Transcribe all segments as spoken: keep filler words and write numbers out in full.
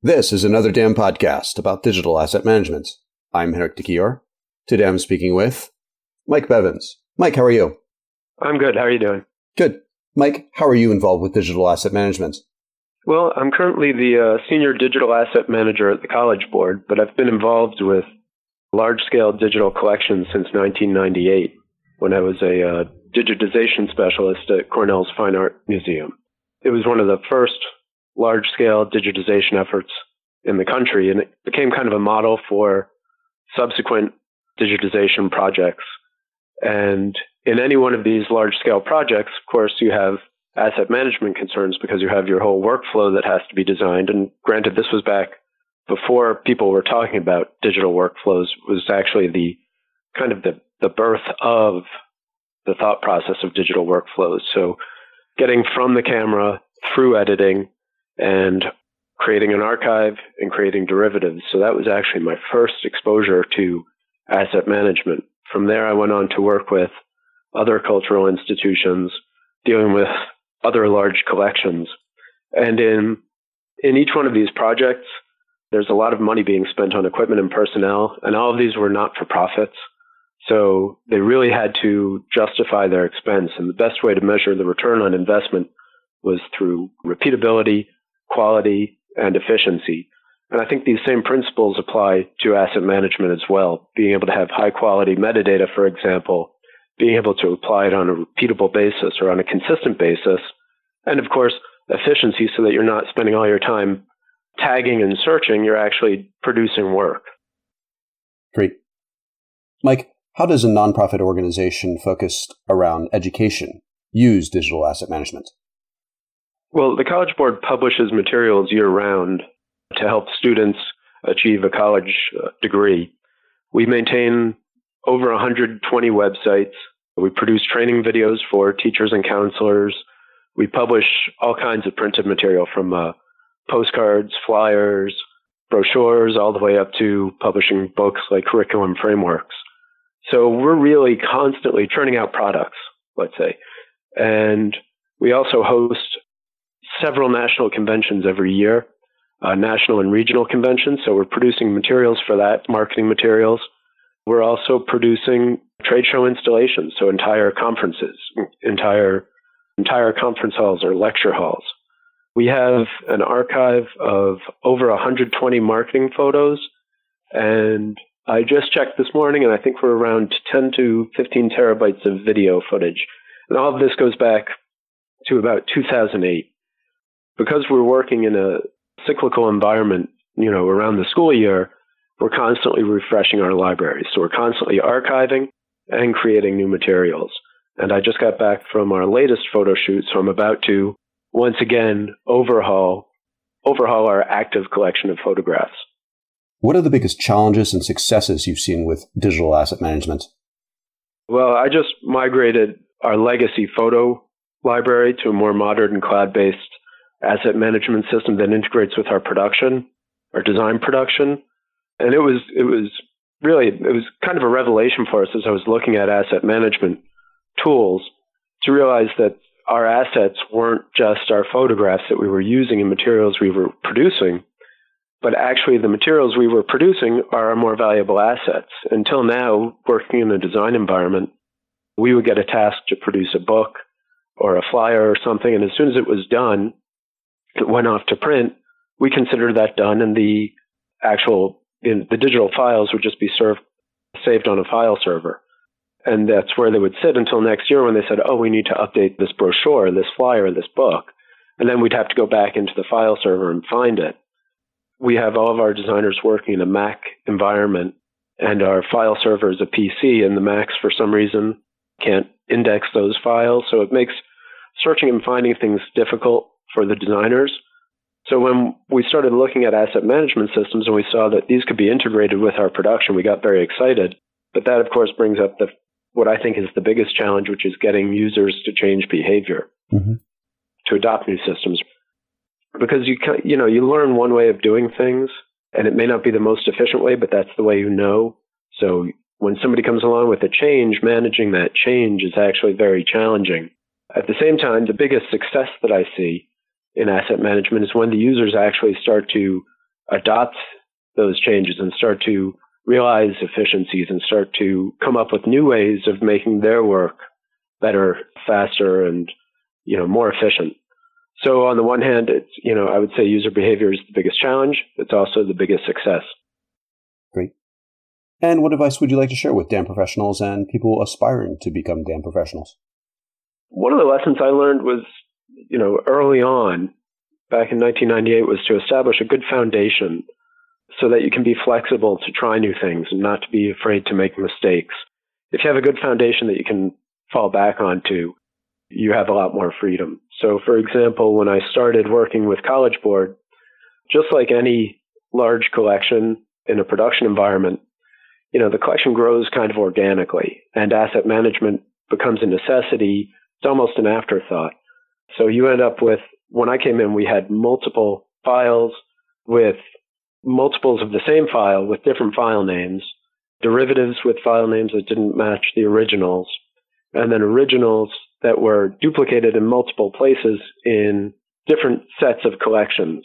This is another damn podcast about digital asset management. I'm Henrik de Kior. Today I'm speaking with Mike Bevins. Mike, how are you? I'm good. How are you doing? Good. Mike, how are you involved with digital asset management? Well, I'm currently the uh, senior digital asset manager at the College Board, but I've been involved with large-scale digital collections since nineteen ninety-eight, when I was a uh, digitization specialist at Cornell's Fine Art Museum. It was one of the first large-scale digitization efforts in the country, and it became kind of a model for subsequent digitization projects. And in any one of these large-scale projects, of course, you have asset management concerns because you have your whole workflow that has to be designed. And granted, this was back before people were talking about digital workflows. It was actually the kind of the, the birth of the thought process of digital workflows. So getting from the camera through editing and creating an archive and creating derivatives. So that was actually my first exposure to asset management. From there, I went on to work with other cultural institutions dealing with other large collections. And in in each one of these projects, there's a lot of money being spent on equipment and personnel, and all of these were not-for-profits. So they really had to justify their expense. And the best way to measure the return on investment was through repeatability, quality, and efficiency. And I think these same principles apply to asset management as well. Being able to have high-quality metadata, for example, being able to apply it on a repeatable basis or on a consistent basis, and of course, efficiency so that you're not spending all your time tagging and searching, you're actually producing work. Great. Mike, how does a nonprofit organization focused around education use digital asset management? Well, the College Board publishes materials year-round to help students achieve a college uh, degree. We maintain over one hundred twenty websites. We produce training videos for teachers and counselors. We publish all kinds of printed material from uh, postcards, flyers, brochures, all the way up to publishing books like curriculum frameworks. So we're really constantly churning out products, let's say. And we also host several national conventions every year, uh, national and regional conventions. So we're producing materials for that, marketing materials. We're also producing trade show installations, so entire conferences, entire entire conference halls or lecture halls. We have an archive of over one hundred twenty marketing photos, and I just checked this morning, and I think we're around ten to fifteen terabytes of video footage. And all of this goes back to about two thousand eight. Because we're working in a cyclical environment, you know, around the school year, we're constantly refreshing our libraries. So we're constantly archiving and creating new materials. And I just got back from our latest photo shoot, so I'm about to once again overhaul overhaul our active collection of photographs. What are the biggest challenges and successes you've seen with digital asset management? Well, I just migrated our legacy photo library to a more modern and cloud-based asset management system that integrates with our production, our design production. And it was it was really, it was kind of a revelation for us as I was looking at asset management tools to realize that our assets weren't just our photographs that we were using and materials we were producing, but actually the materials we were producing are our more valuable assets. Until now, working in a design environment, we would get a task to produce a book or a flyer or something, and as soon as it was done, it went off to print, we considered that done, and the actual in the digital files would just be served, saved on a file server. And that's where they would sit until next year when they said, oh, we need to update this brochure, this flyer, this book. And then we'd have to go back into the file server and find it. We have all of our designers working in a Mac environment, and our file server is a P C, and the Macs, for some reason, can't index those files. So it makes searching and finding things difficult for the designers. So when we started looking at asset management systems and we saw that these could be integrated with our production, we got very excited. But that, of course, brings up the what I think is the biggest challenge, which is getting users to change behavior, mm-hmm. to adopt new systems. Because you can, you know, you learn one way of doing things, and it may not be the most efficient way, but that's the way you know. So when somebody comes along with a change, managing that change is actually very challenging. At the same time, the biggest success that I see in asset management is when the users actually start to adopt those changes and start to realize efficiencies and start to come up with new ways of making their work better, faster, and, you know, more efficient. So on the one hand, it's, you know, I would say user behavior is the biggest challenge. It's also the biggest success. Great. And what advice would you like to share with D A M professionals and people aspiring to become D A M professionals? One of the lessons I learned was, you know, early on, back in nineteen ninety-eight, was to establish a good foundation so that you can be flexible to try new things and not to be afraid to make mistakes. If you have a good foundation that you can fall back onto, you have a lot more freedom. So, for example, when I started working with College Board, just like any large collection in a production environment, you know, the collection grows kind of organically, and asset management becomes a necessity. It's almost an afterthought. So you end up with, when I came in, we had multiple files with multiples of the same file with different file names, derivatives with file names that didn't match the originals, and then originals that were duplicated in multiple places in different sets of collections.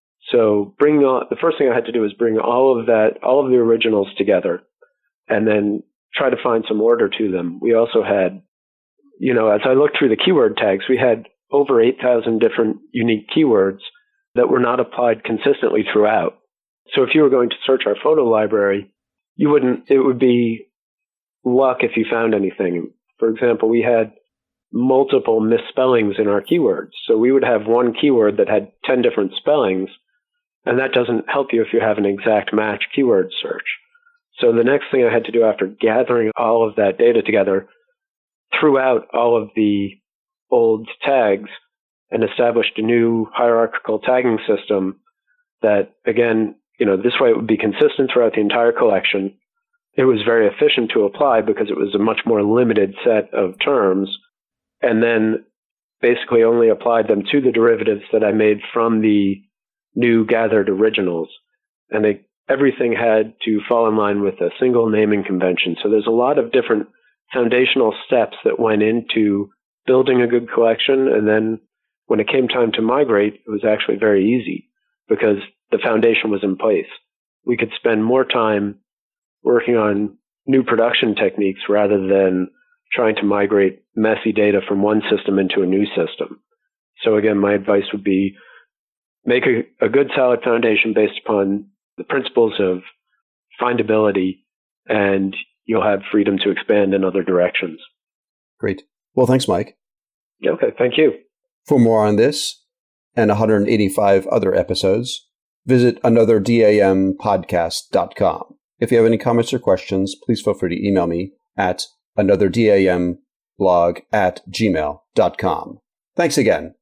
So bring all, the first thing I had to do was bring all of that, all of the originals together, and then try to find some order to them. We also had, you know, as I looked through the keyword tags, we had over eight thousand different unique keywords that were not applied consistently throughout. So if you were going to search our photo library, you wouldn't, it would be luck if you found anything. For example, we had multiple misspellings in our keywords. So we would have one keyword that had ten different spellings, and that doesn't help you if you have an exact match keyword search. So the next thing I had to do after gathering all of that data together, throughout all of the old tags and established a new hierarchical tagging system that, again, you know, this way it would be consistent throughout the entire collection. It was very efficient to apply because it was a much more limited set of terms, and then basically only applied them to the derivatives that I made from the new gathered originals. And they, everything had to fall in line with a single naming convention. So there's a lot of different foundational steps that went into building a good collection. And then when it came time to migrate, it was actually very easy because the foundation was in place. We could spend more time working on new production techniques rather than trying to migrate messy data from one system into a new system. So again, my advice would be make a, a good solid foundation based upon the principles of findability, and you'll have freedom to expand in other directions. Great. Well, thanks, Mike. Okay, thank you. For more on this and one hundred eighty-five other episodes, visit another D A M podcast dot com. If you have any comments or questions, please feel free to email me at another D A M blog at gmail dot com. Thanks again.